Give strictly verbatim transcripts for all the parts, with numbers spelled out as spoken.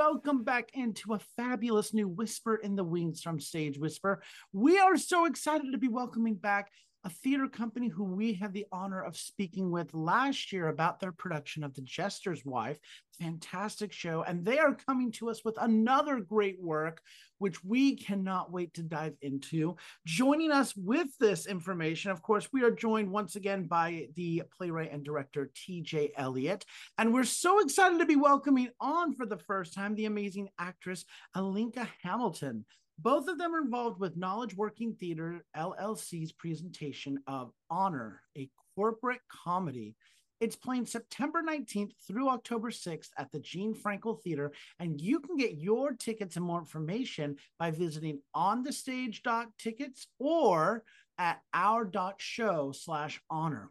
welcome back into a fabulous new Whisper in the Wings from Stage Whisper. We are so excited to be welcoming back a theater company who we had the honor of speaking with last year about their production of The Jester's Wife. Fantastic show. And they are coming to us with another great work, which we cannot wait to dive into. Joining us with this information, of course, we are joined once again by the playwright and director, T J Elliott. And we're so excited to be welcoming on for the first time the amazing actress, Alinka Hamilton. Both of them are involved with Knowledge Working Theater, L L C's presentation of Honor, a corporate comedy. It's playing September nineteenth through October sixth at the Gene Frankel Theater, and you can get your tickets and more information by visiting onthestage.tickets or at our.show slash honor.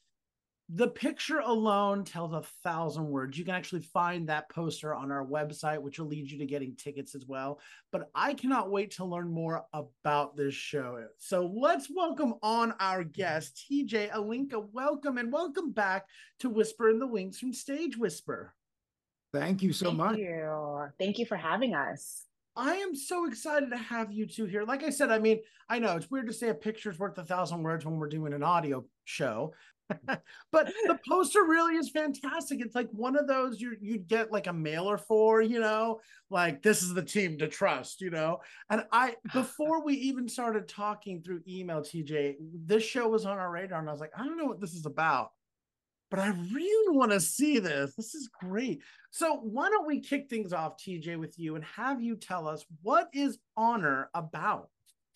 The picture alone tells a thousand words. You can actually find that poster on our website, which will lead you to getting tickets as well. But I cannot wait to learn more about this show. So let's welcome on our guest, T J Alinka. Welcome and welcome back to Whisper in the Wings from Stage Whisper. Thank you so Thank much. Thank you. Thank you for having us. I am so excited to have you two here. Like I said, I mean, I know it's weird to say a picture's worth a thousand words when we're doing an audio show. But the poster really is fantastic. It's like one of those you you'd get like a mailer for, you know, like this is the team to trust, you know. And I, before we even started talking through email, T J, this show was on our radar, and I was like, I don't know what this is about, but I really want to see this. This is great. So why don't we kick things off, T J, with you and have you tell us, what is Honor about?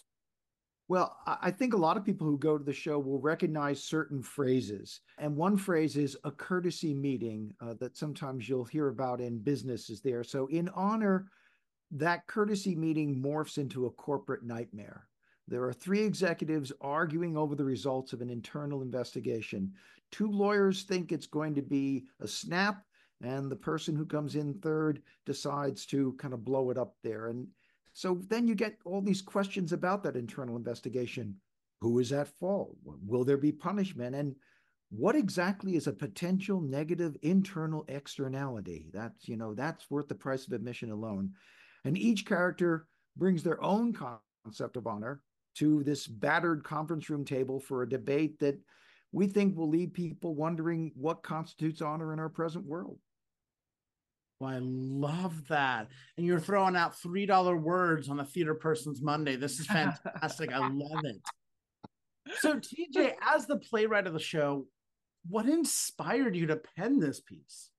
Well, I think a lot of people who go to the show will recognize certain phrases. And one phrase is a courtesy meeting uh, that sometimes you'll hear about in businesses there. So in Honor, that courtesy meeting morphs into a corporate nightmare. There are three executives arguing over the results of an internal investigation. Two lawyers think it's going to be a snap, and the person who comes in third decides to kind of blow it up there. And so then you get all these questions about that internal investigation. Who is at fault? Will there be punishment? And what exactly is a potential negative internal externality? That's, you know, that's worth the price of admission alone. And each character brings their own concept of honor to this battered conference room table for a debate that we think will leave people wondering what constitutes honor in our present world. Well, I love that. And you're throwing out three dollar words on a Theater Person's Monday. This is fantastic. I love it. So T J, as the playwright of the show, what inspired you to pen this piece?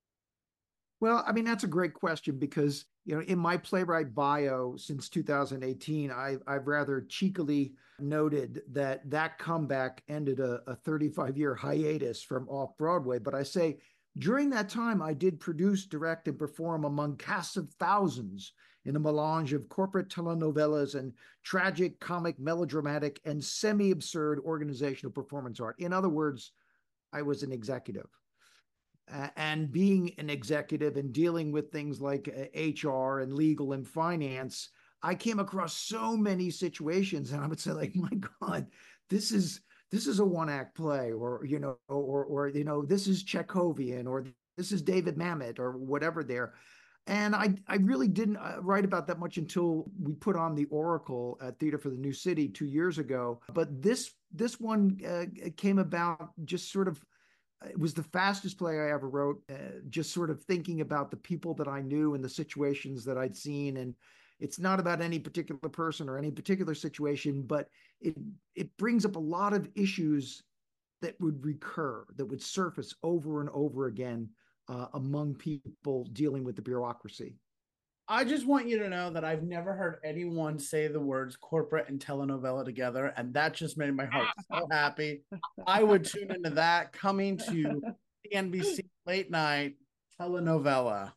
Well, I mean, that's a great question because, you know, in my playwright bio since two thousand eighteen, I, I've rather cheekily noted that that comeback ended a, a thirty-five year hiatus from off-Broadway. But I say, during that time, I did produce, direct, and perform among casts of thousands in a melange of corporate telenovelas and tragic, comic, melodramatic, and semi-absurd organizational performance art. In other words, I was an executive. Uh, and being an executive and dealing with things like uh, H R and legal and finance, I came across so many situations, and I would say, like, my God, this is this is a one-act play, or, you know, or, or, you know, this is Chekhovian, or this is David Mamet, or whatever there. And I, I really didn't write about that much until we put on The Oracle at Theater for the New City two years ago. But this, this one uh, came about just sort of, it was the fastest play I ever wrote, uh, just sort of thinking about the people that I knew and the situations that I'd seen. And it's not about any particular person or any particular situation, but it it brings up a lot of issues that would recur, that would surface over and over again uh, among people dealing with the bureaucracy. I just want you to know that I've never heard anyone say the words corporate and telenovela together, and that just made my heart so happy. I would tune into that, coming to the N B C late night telenovela.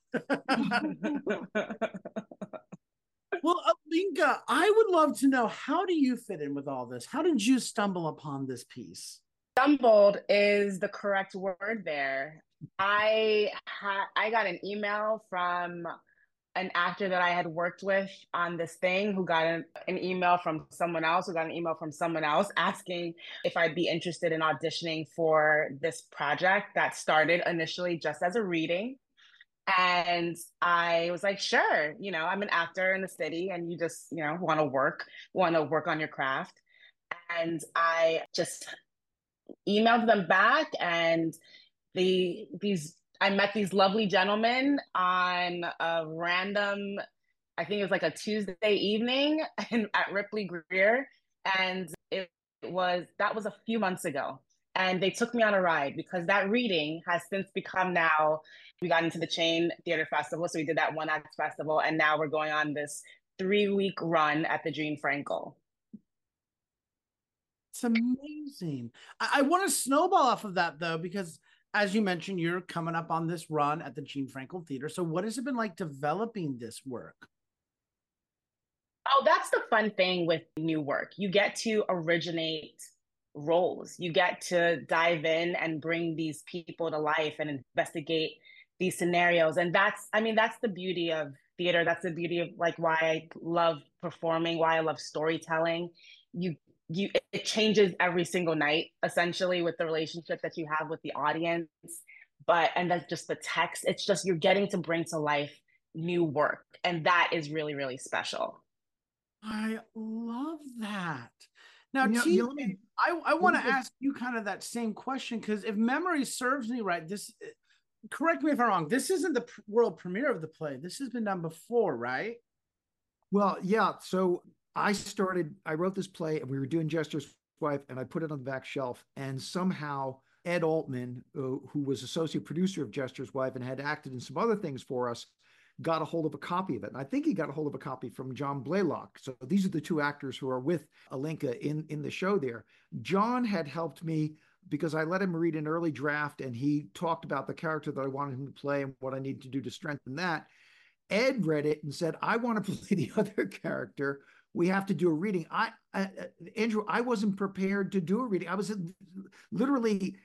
Well, Alinka, I would love to know, how do you fit in with all this? How did you stumble upon this piece? Stumbled is the correct word there. I had I got an email from an actor that I had worked with on this thing, who got an, an email from someone else, who got an email from someone else asking if I'd be interested in auditioning for this project that started initially just as a reading. And I was like, sure, you know, I'm an actor in the city and you just, you know, want to work, want to work on your craft. And I just emailed them back and the these I met these lovely gentlemen on a random, I think it was like a Tuesday evening in, at Ripley Greer. And it was, that was a few months ago. And they took me on a ride because that reading has since become now, we got into the Chain Theater Festival. So we did that one act festival. And now we're going on this three week run at the Jean Frankel. It's amazing. I, I want to snowball off of that though, because as you mentioned, you're coming up on this run at the Jean Frankel Theater. So what has it been like developing this work? Oh, that's the fun thing with new work. You get to originate roles. You get to dive in and bring these people to life and investigate these scenarios. And that's, I mean, that's the beauty of theater. That's the beauty of like why I love performing, why I love storytelling. You you it changes every single night, essentially, with the relationship that you have with the audience. But and that's just the text. It's just you're getting to bring to life new work. And that is really, really special. I love that. Now, You know, T J, you let me, I, I let want me to just, ask you kind of that same question because if memory serves me right, this, correct me if I'm wrong, this isn't the pr- world premiere of the play. This has been done before, right? well, yeah. So I started, I wrote this play and we were doing Jester's Wife and I put it on the back shelf. And somehow Ed Altman, uh, who was associate producer of Jester's Wife and had acted in some other things for us, got a hold of a copy of it. And I think he got a hold of a copy from John Blaylock. So these are the two actors who are with Alinka in, in the show there. John had helped me because I let him read an early draft and he talked about the character that I wanted him to play and what I need to do to strengthen that. Ed read it and said, I want to play the other character. We have to do a reading. I, I, Andrew, I wasn't prepared to do a reading. I was literally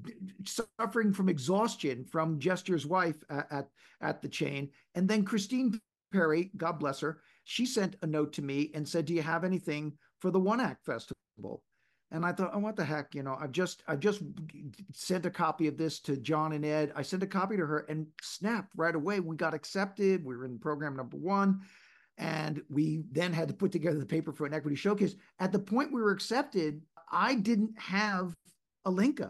suffering from exhaustion from Jester's Wife at, at, at the Chain. And then Christine Perry, God bless her, she sent a note to me and said, do you have anything for the One Act Festival? And I thought, oh, what the heck? You know, I've just, I've just sent a copy of this to John and Ed. I sent a copy to her and snap right away. We got accepted. We were in program number one. And we then had to put together the paper for an equity showcase. At the point we were accepted, I didn't have Alinka.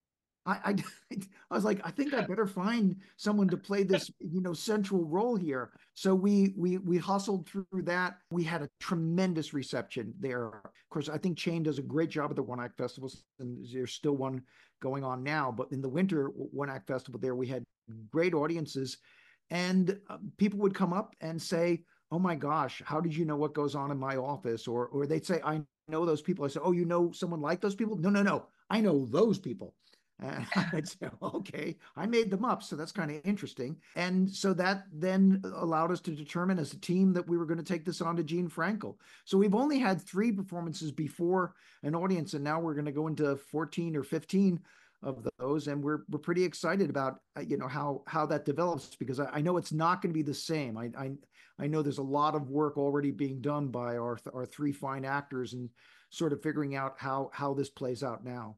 I, I, I was like, I think I better find someone to play this, you know, central role here. So we we we hustled through that. We had a tremendous reception there. Of course, I think Chain does a great job at the One Act Festivals, and there's still one going on now. But in the winter One Act Festival there, we had great audiences, and uh, people would come up and say, "Oh my gosh, how did you know what goes on in my office?" Or or they'd say, "I know those people." I said, "Oh, you know someone like those people?" "No, no, no. I know those people." And I'd say, okay, I made them up. So that's kind of interesting. And so that then allowed us to determine as a team that we were going to take this on to Jean Frankel. So we've only had three performances before an audience, and now we're going to go into fourteen or fifteen of those. And we're we're pretty excited about, you know, how how that develops, because I, I know it's not going to be the same. I, I I know there's a lot of work already being done by our our three fine actors and sort of figuring out how how this plays out now.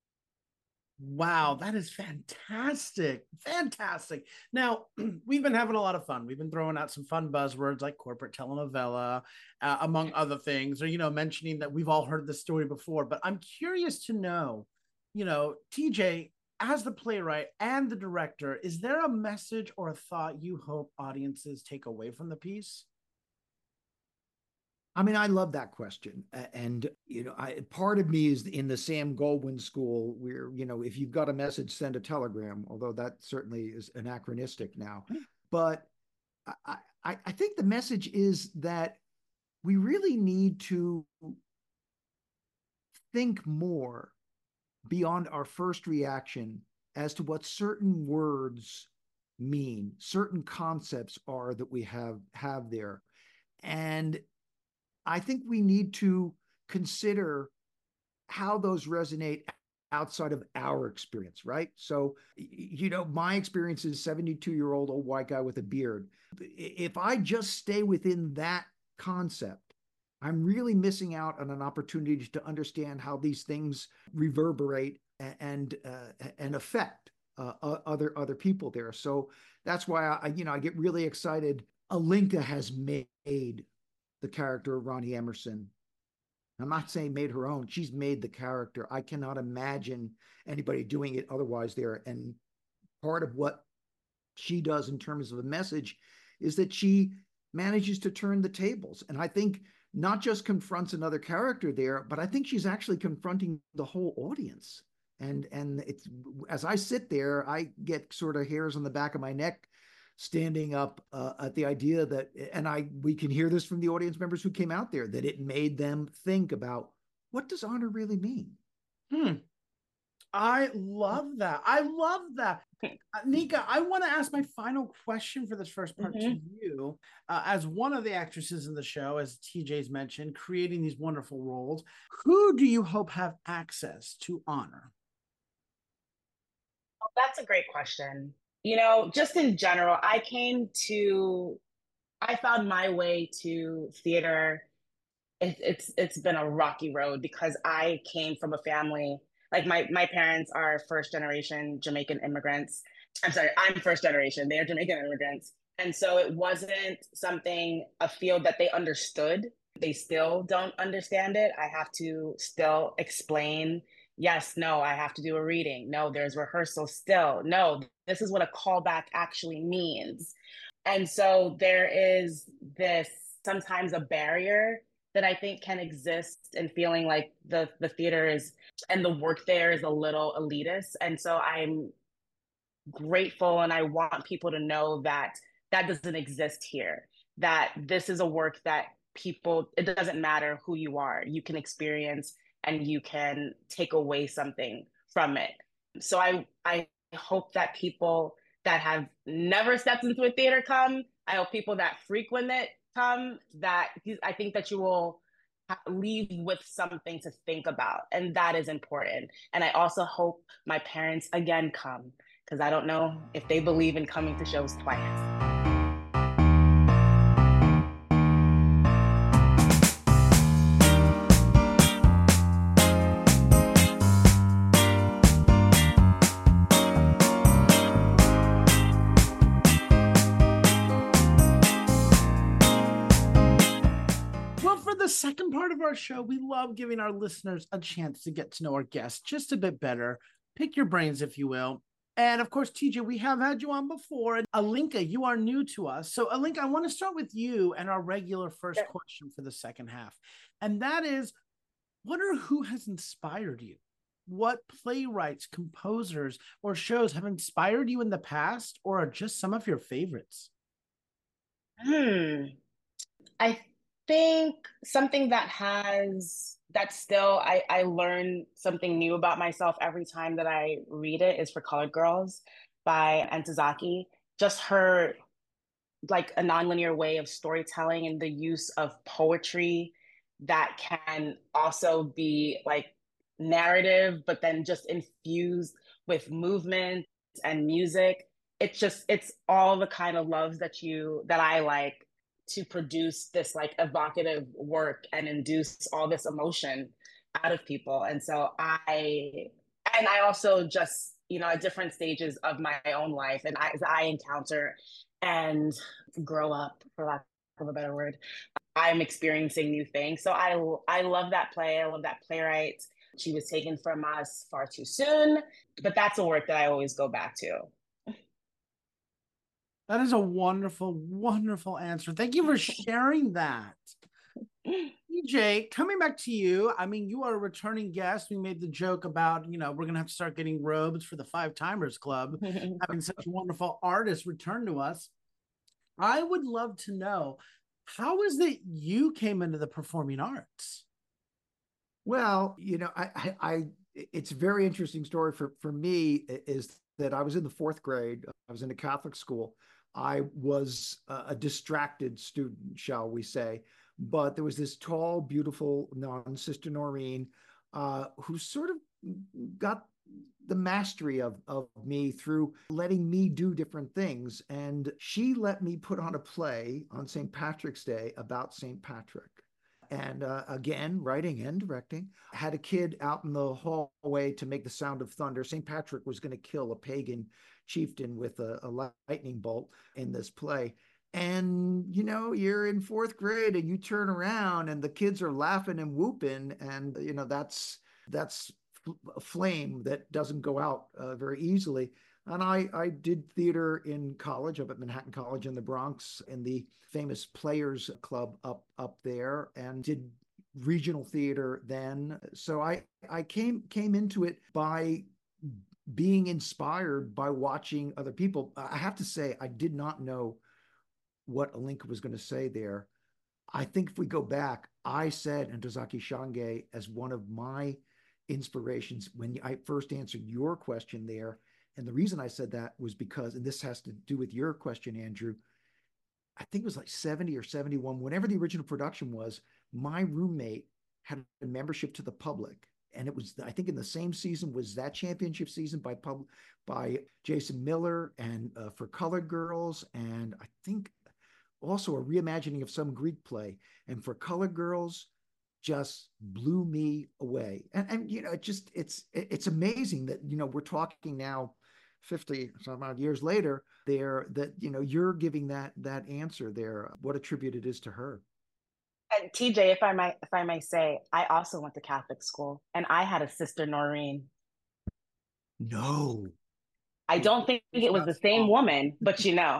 Wow, that is fantastic. Fantastic. Now, we've been having a lot of fun. We've been throwing out some fun buzzwords like corporate telenovela, uh, among other things, or, you know, mentioning that we've all heard this story before. But I'm curious to know, you know, T J, as the playwright and the director, is there a message or a thought you hope audiences take away from the piece? I mean, I love that question. And, you know, I, part of me is in the Sam Goldwyn school where, you know, if you've got a message, send a telegram, although that certainly is anachronistic now. But I, I, I think the message is that we really need to think more beyond our first reaction as to what certain words mean, certain concepts are that we have have there. And I think we need to consider how those resonate outside of our experience, right? So, you know, my experience is seventy-two-year-old old white guy with a beard. If I just stay within that concept, I'm really missing out on an opportunity to understand how these things reverberate and uh, and affect uh, other other people there. So that's why I, you know, I get really excited. Alinka has made the character of Ronnie Emerson. I'm not saying made her own. She's made the character. I cannot imagine anybody doing it otherwise there. And part of what she does in terms of a message is that she manages to turn the tables. And I think not just confronts another character there, but I think she's actually confronting the whole audience. And and it's, as I sit there, I get sort of hairs on the back of my neck standing up uh, at the idea that, and I we can hear this from the audience members who came out there, that it made them think about, what does honor really mean? Hmm. I love that. I love that. Nika, I want to ask my final question for this first part mm-hmm. to you. Uh, as one of the actresses in the show, as T J's mentioned, creating these wonderful roles, who do you hope have access to honor? Oh, that's a great question. You know, just in general, I came to, I found my way to theater. It, it's it's been a rocky road because I came from a family. Like my, my parents are first generation Jamaican immigrants. I'm sorry, I'm first generation. They're Jamaican immigrants. And so it wasn't something, a field that they understood. They still don't understand it. I have to still explain, yes, no, I have to do a reading. No, there's rehearsal still. No, this is what a callback actually means. And so there is this, sometimes a barrier that I think can exist in feeling like the, the theater is, and the work there is a little elitist. And so I'm grateful and I want people to know that that doesn't exist here, that this is a work that people, it doesn't matter who you are, you can experience and you can take away something from it. So I, I hope that people that have never stepped into a theater come, I hope people that frequent it come, that I think that you will leave with something to think about. And that is important. And I also hope my parents again come, because I don't know if they believe in coming to shows twice. The second part of our show, we love giving our listeners a chance to get to know our guests just a bit better, pick your brains, if you will. And of course, T J, we have had you on before. And Alinka, you are new to us. So Alinka, I want to start with you and our regular first sure. question for the second half. And that is, what or who has inspired you? What playwrights, composers, or shows have inspired you in the past or are just some of your favorites? Hmm. I think something that has that still I, I learn something new about myself every time that I read it is For Colored Girls by Ntozake. Just her like a nonlinear way of storytelling and the use of poetry that can also be like narrative, but then just infused with movement and music. It's just it's all the kind of loves that you that I like to produce this like evocative work and induce all this emotion out of people. And so I, and I also just, you know, at different stages of my own life and I, as I encounter and grow up, for lack of a better word, I'm experiencing new things. So I, I love that play. I love that playwright. She was taken from us far too soon, but that's a work that I always go back to. That is a wonderful, wonderful answer. Thank you for sharing that. T J, coming back to you, I mean, you are a returning guest. We made the joke about, you know, we're going to have to start getting robes for the Five Timers Club, having such a wonderful artist return to us. I would love to know, how is it you came into the performing arts? Well, you know, I, I, I it's a very interesting story for, for me is that I was in the fourth grade. I was in a Catholic school. I was a distracted student, shall we say, but there was this tall, beautiful nun, Sister Noreen, uh, who sort of got the mastery of, of me through letting me do different things. And she let me put on a play on Saint Patrick's Day about Saint Patrick. And uh, again, writing and directing. Had a kid out in the hallway to make the sound of thunder. Saint Patrick was going to kill a pagan chieftain with a, a lightning bolt in this play. And, you know, you're in fourth grade and you turn around and the kids are laughing and whooping. And, you know, that's, that's a flame that doesn't go out uh, very easily. And I, I did theater in college, up at Manhattan College in the Bronx, in the famous Players Club up up there, and did regional theater then. So I I came came into it by being inspired by watching other people. I have to say, I did not know what Alinka was going to say there. I think if we go back, I said Ntozake Shange as one of my inspirations when I first answered your question there. And the reason I said that was because, and this has to do with your question, Andrew, I think it was like seventy or seventy-one, whenever the original production was, my roommate had a membership to the public. And it was, I think in the same season was that championship season by pub, by Jason Miller and uh, For Colored Girls. And I think also a reimagining of some Greek play. And For Colored Girls just blew me away. And, and you know, it just, it's, it's amazing that, you know, we're talking now fifty some odd years later there, that, you know, you're giving that, that answer there, what a tribute it is to her. And T J, if I might, if I may say, I also went to Catholic school and I had a sister, Noreen. No. I don't think it was the same woman, but you know.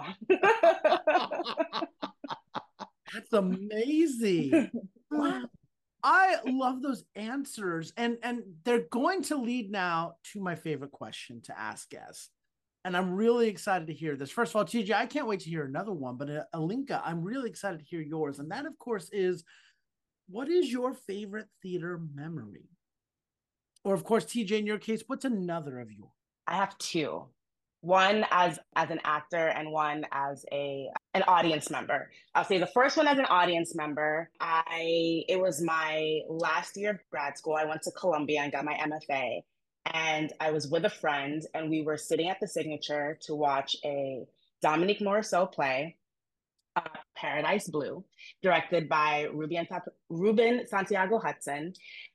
That's amazing. Wow. I love those answers. And, and they're going to lead now to my favorite question to ask guests. And I'm really excited to hear this. First of all, T J, I can't wait to hear another one, but uh, Alinka, I'm really excited to hear yours. And that, of course, is, what is your favorite theater memory? Or, of course, T J, in your case, what's another of yours? I have two. One as as an actor and one as a an audience member. I'll say the first one as an audience member. I it was my last year of grad school. I went to Columbia and got my M F A. And I was with a friend and we were sitting at the Signature to watch a Dominique Morisseau play, uh, Paradise Blue, directed by Ruben, Ruben Santiago Hudson.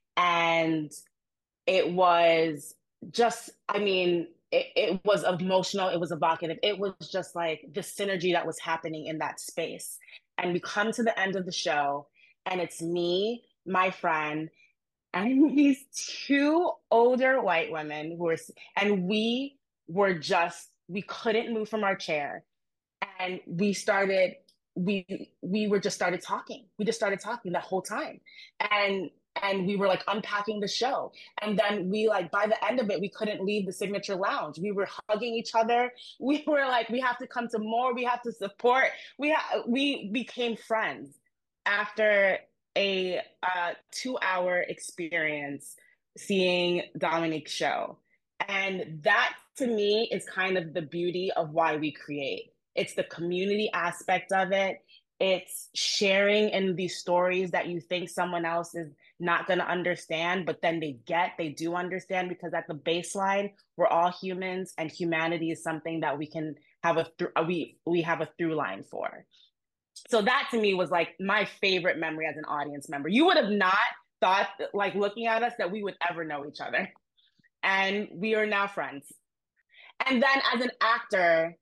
And it was just, I mean, it, it was emotional, it was evocative. It was just like the synergy that was happening in that space. And we come to the end of the show and it's me, my friend, and these two older white women who were, and we were just, we couldn't move from our chair. And we started, we, we were just started talking. We just started talking that whole time. And and we were like unpacking the show. And then we like, by the end of it, we couldn't leave the Signature Lounge. We were hugging each other. We were like, we have to come to more, we have to support. We, ha- we became friends after a uh, two hour experience seeing Dominique's show. And that to me is kind of the beauty of why we create. It's the community aspect of it. It's sharing in these stories that you think someone else is not going to understand, but then they get, they do understand, because at the baseline, we're all humans and humanity is something that we can have a, th- we, we have a through line for. So that to me was like my favorite memory as an audience member. You would have not thought, like looking at us, that we would ever know each other. And we are now friends. And then as an actor,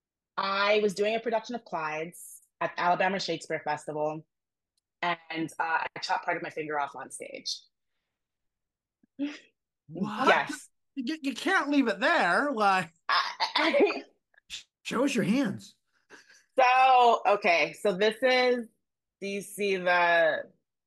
I was doing a production of Clyde's at Alabama Shakespeare Festival. And uh, I chopped part of my finger off on stage. What? Yes. You, you can't leave it there. Like, I, I, show us your hands. So, okay. So this is, do you see the,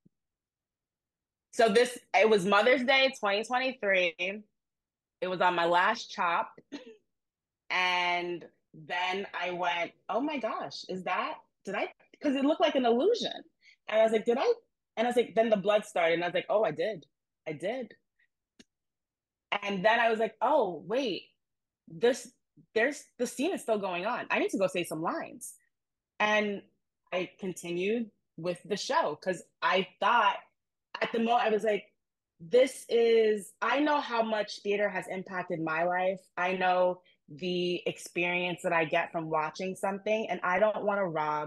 so this, it was Mother's Day twenty twenty-three. It was on my last chop. And then I went, oh my gosh, is that, did I, because it looked like an illusion. And I was like, did I? And I was like, then the blood started. And I was like, oh, I did. I did. And then I was like, oh, wait, this, there's, the scene is still going on. I need to go say some lines. And I continued with the show because I thought at the moment, I was like, this is, I know how much theater has impacted my life. I know the experience that I get from watching something, and I don't want to rob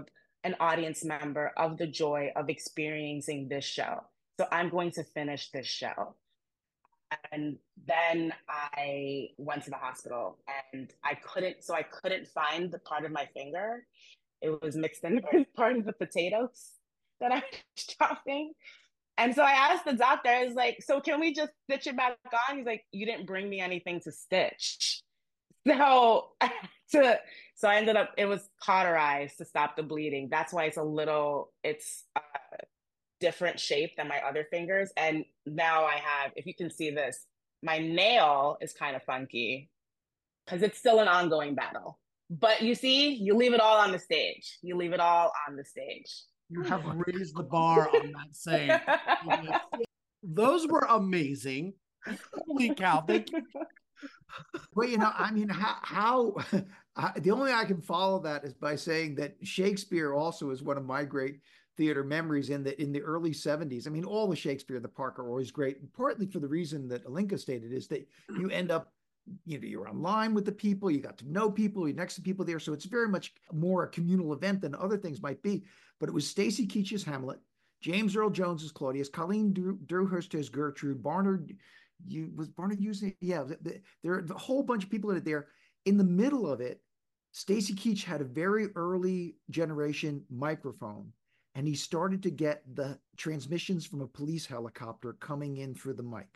an audience member of the joy of experiencing this show. So I'm going to finish this show. And then I went to the hospital and I couldn't, so I couldn't find the part of my finger. It was mixed in with part of the potatoes that I was chopping. And so I asked the doctor, I was like, so can we just stitch it back on? He's like, you didn't bring me anything to stitch. So, to, so I ended up, it was cauterized to stop the bleeding. That's why it's a little, it's a different shape than my other fingers. And now I have, if you can see this, my nail is kind of funky because it's still an ongoing battle. But you see, you leave it all on the stage. You leave it all on the stage. You have raised the bar on that saying. Those were amazing. Holy cow. Thank you. Well, you know, I mean, how, how I, the only way I can follow that is by saying that Shakespeare also is one of my great theater memories in the in the early seventies. I mean, all the Shakespeare in the park are always great, partly for the reason that Alinka stated, is that you end up, you know, you're online with the people, you got to know people, you're next to people there. So it's very much more a communal event than other things might be. But it was Stacy Keach's Hamlet, James Earl Jones as Claudius, Colleen Dewhurst as Gertrude, Barnard, you was Barnard using, yeah, the, there are a whole bunch of people in it there. In the middle of it, Stacy Keach had a very early generation microphone, and he started to get the transmissions from a police helicopter coming in through the mic.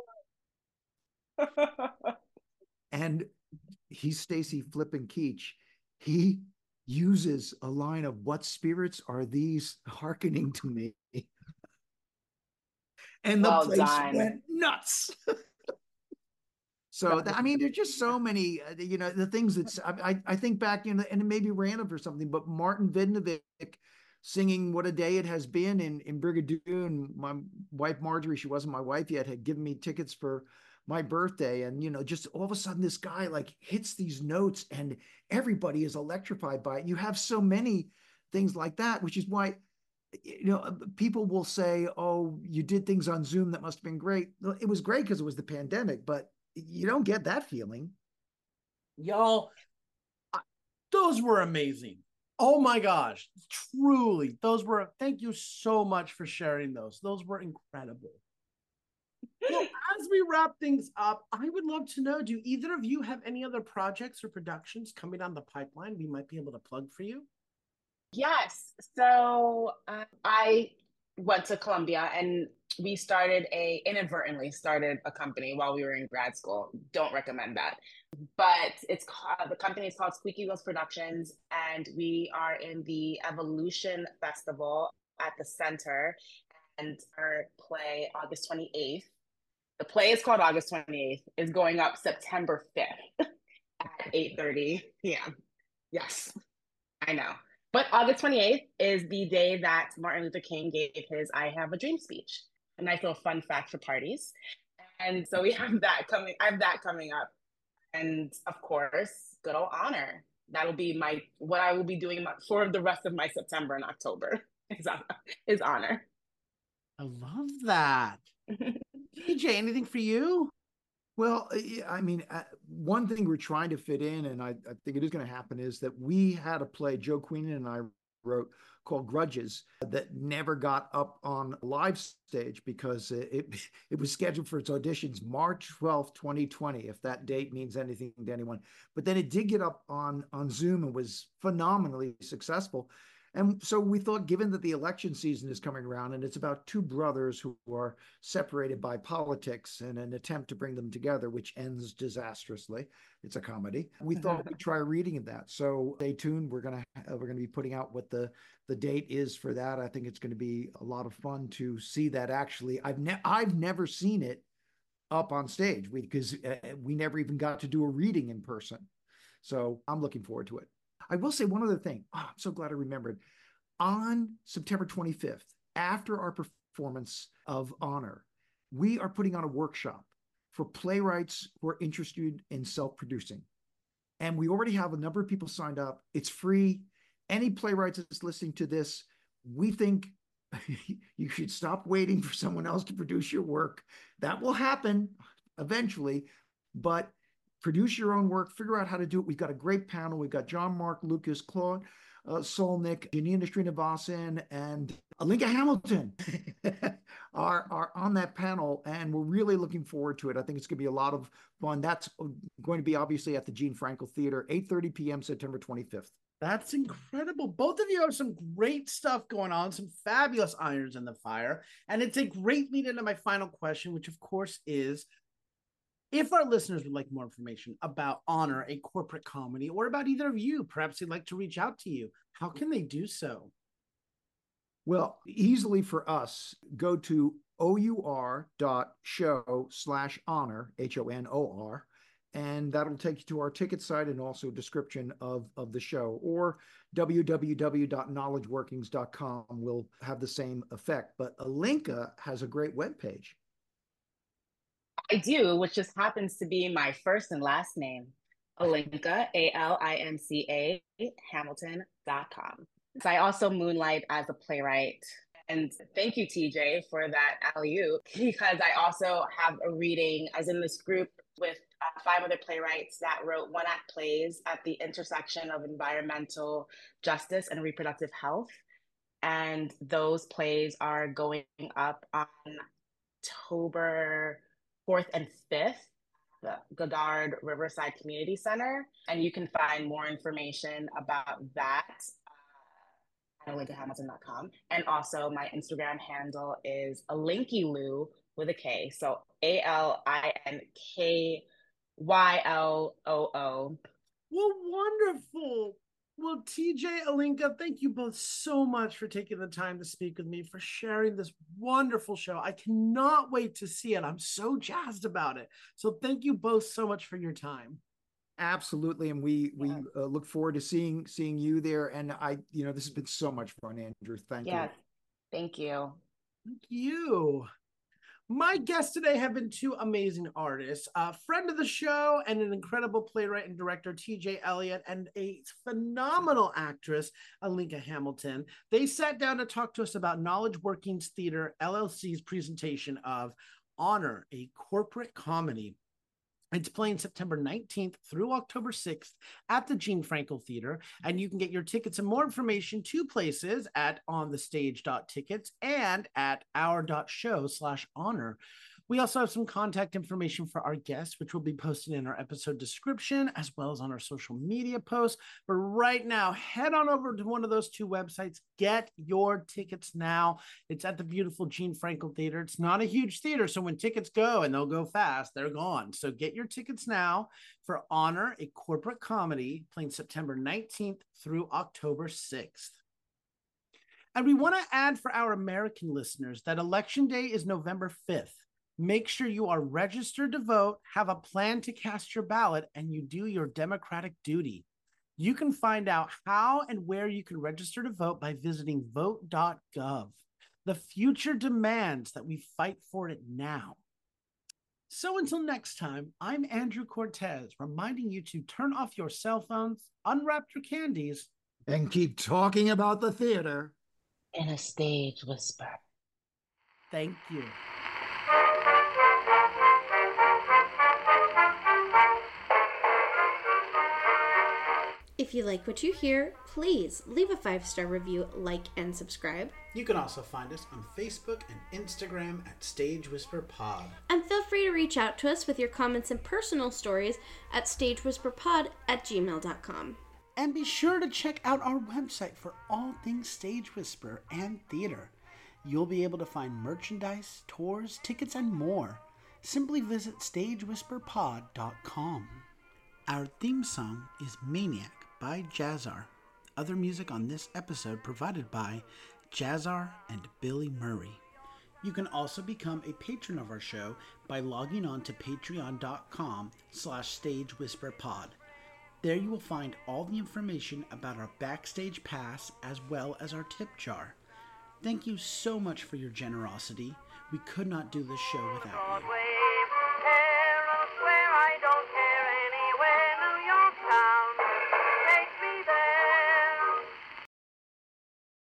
And he's Stacy flipping Keach. He uses a line of, "What spirits are these hearkening to me?" And the Well place done. went nuts. So, I mean, there's just so many, uh, you know, the things that I, I think back, you know, and it may be random or something, but Martin Vidnovic singing "What a Day It Has Been" in, in Brigadoon. My wife, Marjorie, she wasn't my wife yet, had given me tickets for my birthday. And, you know, just all of a sudden this guy like hits these notes and everybody is electrified by it. You have so many things like that, which is why, you know, people will say, "Oh, you did things on Zoom that must have been great." It was great because it was the pandemic, but you don't get that feeling. Y'all, those were amazing. Oh my gosh, truly, those were, thank you so much for sharing those. Those were incredible. Well, as we wrap things up, I would love to know, do either of you have any other projects or productions coming down the pipeline we might be able to plug for you? Yes. So uh, I went to Columbia and we started a, inadvertently started a company while we were in grad school. Don't recommend that. But it's called, the company is called Squeaky Wheels Productions, and we are in the Evolution Festival at the Center, and our play August twenty-eighth. The play is called August twenty-eighth, is going up September fifth at eight thirty p.m. Yes, I know. But August twenty-eighth is the day that Martin Luther King gave his "I Have a Dream" speech. A nice little fun fact for parties. And so we have that coming, I have that coming up. And of course, good old Honor. That'll be my, what I will be doing for the rest of my September and October is, is Honor. I love that. D J, anything for you? Well, I mean, one thing we're trying to fit in, and I, I think it is going to happen, is that we had a play, Joe Queenan and I wrote, called Grudges, that never got up on a live stage because it it was scheduled for its auditions March twelfth, twenty twenty, if that date means anything to anyone. But then it did get up on, on Zoom and was phenomenally successful. And so we thought, given that the election season is coming around and it's about two brothers who are separated by politics in an attempt to bring them together, which ends disastrously, it's a comedy. We thought we'd try a reading of that. So stay tuned. We're gonna uh, we're gonna be putting out what the the date is for that. I think it's going to be a lot of fun to see that. Actually, I've ne- I've never seen it up on stage because uh, we never even got to do a reading in person. So I'm looking forward to it. I will say one other thing. Oh, I'm so glad I remembered. On September twenty-fifth, after our performance of Honor, we are putting on a workshop for playwrights who are interested in self-producing. And we already have a number of people signed up. It's free. Any playwright that's listening to this, we think you should stop waiting for someone else to produce your work. That will happen eventually, but produce your own work, figure out how to do it. We've got a great panel. We've got John, Mark, Lucas, Claude, uh, Solnick, Janina Srinivasan, and Alinka Hamilton are, are on that panel, and we're really looking forward to it. I think it's going to be a lot of fun. That's going to be obviously at the Gene Frankel Theater, eight thirty p.m. September twenty-fifth. That's incredible. Both of you have some great stuff going on, some fabulous irons in the fire. And it's a great lead into my final question, which of course is, if our listeners would like more information about Honor, a corporate comedy, or about either of you, perhaps they'd like to reach out to you, how can they do so? Well, easily for us, go to our dot show slash honor, H O N O R, and that'll take you to our ticket site and also a description of, of the show. Or w w w dot knowledge workings dot com will have the same effect. But Alinka has a great webpage. I do, which just happens to be my first and last name, Alinka, A L I N C A, Hamilton dot com. So I also moonlight as a playwright. And thank you, T J, for that alley-oop, because I also have a reading, as in this group with uh, five other playwrights that wrote one-act plays at the intersection of environmental justice and reproductive health. And those plays are going up on October fourth and fifth, the Goddard Riverside Community Center. And you can find more information about that at alinka hamilton dot com. And also my Instagram handle is alinkylou with a K. So A L I N K Y L O O. Well, wonderful. Well, T J, Alinka, thank you both so much for taking the time to speak with me, for sharing this wonderful show. I cannot wait to see it. I'm so jazzed about it. So thank you both so much for your time. Absolutely, and we we Yeah. uh, look forward to seeing seeing you there. And I, you know, this has been so much fun, Andrew. Thank Yes, you. thank you. Thank you. My guests today have been two amazing artists, a friend of the show and an incredible playwright and director, T J Elliott, and a phenomenal actress, Alinka Hamilton. They sat down to talk to us about Knowledge Workings Theater, L L C's presentation of Honor, a corporate comedy. It's playing September nineteenth through October sixth at the Gene Frankel Theater, and you can get your tickets and more information two places at onthestage.tickets and at our.show slash honor. We also have some contact information for our guests, which we'll be posting in our episode description as well as on our social media posts. But right now, head on over to one of those two websites. Get your tickets now. It's at the beautiful Gene Frankel Theater. It's not a huge theater, so when tickets go, and they'll go fast, they're gone. So get your tickets now for Honor, a corporate comedy, playing September nineteenth through October sixth. And we want to add for our American listeners that Election Day is November fifth. Make sure you are registered to vote, have a plan to cast your ballot, and you do your democratic duty. You can find out how and where you can register to vote by visiting vote dot gov. The future demands that we fight for it now. So until next time, I'm Andrew Cortez, reminding you to turn off your cell phones, unwrap your candies, And keep talking about the theater In a stage whisper. Thank you. If you like what you hear, please leave a five-star review, like, and subscribe. You can also find us on Facebook and Instagram at Stage Whisper Pod. And feel free to reach out to us with your comments and personal stories at stagewhisperpod at gmail dot com. And be sure to check out our website for all things Stage Whisper and theater. You'll be able to find merchandise, tours, tickets, and more. Simply visit stage whisper pod dot com. Our theme song is Maniac by Jazzar. Other music on this episode provided by Jazzar and Billy Murray. You can also become a patron of our show by logging on to patreon dot com slash stagewhisperpod. There you will find all the information about our backstage pass as well as our tip jar. Thank you so much for your generosity. We could not do this show without you.